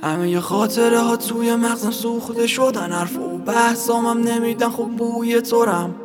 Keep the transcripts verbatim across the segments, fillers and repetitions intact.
همه ی خاطره ها توی مغزم سوخته شدن، حرف و بحثامم نمیدن خوب بوی تورم.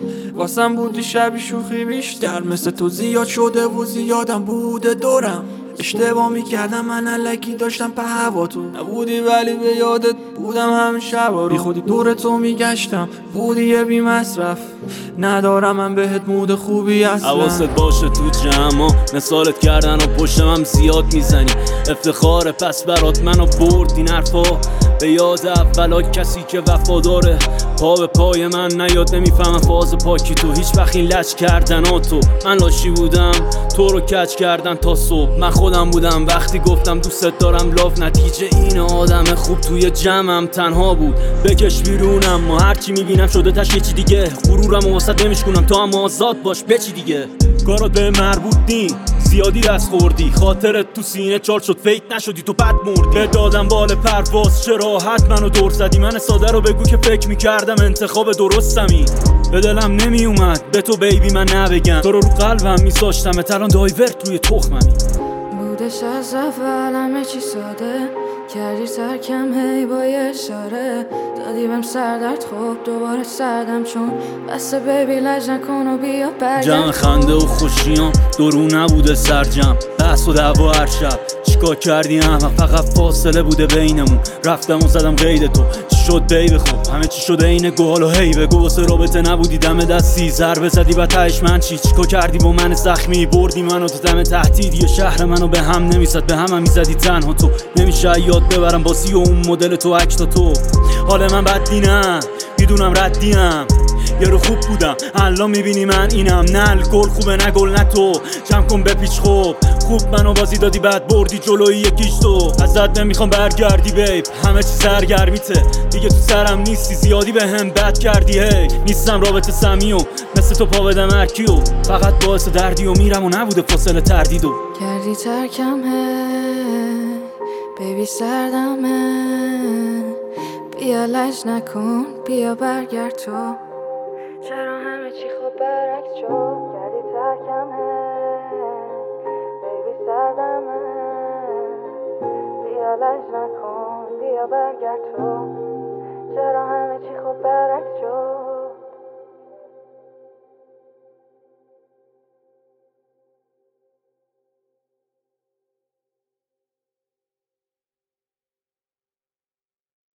واسم بودی شبی شوخی بیشتر، مثل تو زیاد شده و زیادم بوده دورم. اشتباه میکردم من الکی داشتم په هوا، تو نبودی ولی به یادت بودم همه شبا. بی خودی دور تو میگشتم، بودی یه بی مصرف، ندارم من بهت مود خوبی اصلا. حواست باشه تو جمع مثالت کردن و پشتم زیاد میزنی، افتخار پس برات منو برد این حرفا به یاد اولا. کسی که وفاداره پا به پای من نیاد، نمیفهمم فاز پاکی تو هیچ وقت این لج کردن ها. تو من لاشی بودم تو رو کج کردن تا صبح، من خودم بودم وقتی گفتم دوست دارم لاف. نتیجه این آدم خوب توی جمعم تنها بود، بکش بیرونم ما هرچی میبینم شده تش یه چی دیگه. غرورم و واسط نمیشکنم تا هم آزاد باش بچی دیگه. کارات به مربوط نی، زیادی دست خوردی، خاطرت تو سینه چال شد فیک نشدی تو بد مردی. به دادم بال پرواز چه راحت منو دور زدی، من ساده رو بگو که فکر میکردم انتخاب درستمی. به دلم نمی اومد به تو بیبی من نبگم، تو رو رو قلبم میساشتم الان دایورت روی تخممی. بودش از اول همه چی ساده، کردی ترکم هی با یه اشاره، دادی بهم سردرد خوب دوباره سردم چون بسه بیبی لج نکن و بیا برگرد. جمع خنده و خوشیام دورو نبوده سرجم، بحث و دعوا هر شب چیکار کردی احمق، فقط فاصله بوده بینمون، رفتم و زدم قید تو. چی شد بیبه خوب همه چی شده اینه گوال و هی بگو واسه رابطه نبودی دم دستی، ضربه زدی و تهش من چی چیکار کردی با من زخمی، بردی منو تو دم تهدید. یه شهر منو به هم نمیزد به هم هم میزدی تنها تو، نمیشه یاد ببرم باسی و اون مدل تو عکس تو. حال من بدی نه میدونم ردیم، یه رو خوب بودم الان میبینی من اینم، نه الکل خوبه نه گل نه تو، جمع کن بپیچ خوب خوب منو بازی دادی بعد بردی جلوی یکیش تو. ازت نمیخوام برگردی بیب همه چی سرگرمیته دیگه تو سرم نیستی، زیادی به هم بد کردی هی نیستم رابطه سمی و مثل تو پا بدم هرکیو، فقط باعث دردی و میرم و نبوده فاصله تردیدو. کردی ترکم هی بیبی سردمه، بیا لج نکن بیا برگرد تو، چرا همه چی خوب برعکس شد. کردی ترکم هی بیبی سردمه، بیا لج نکن بیا برگرد تو، چرا همه چی خوب برعکس شد.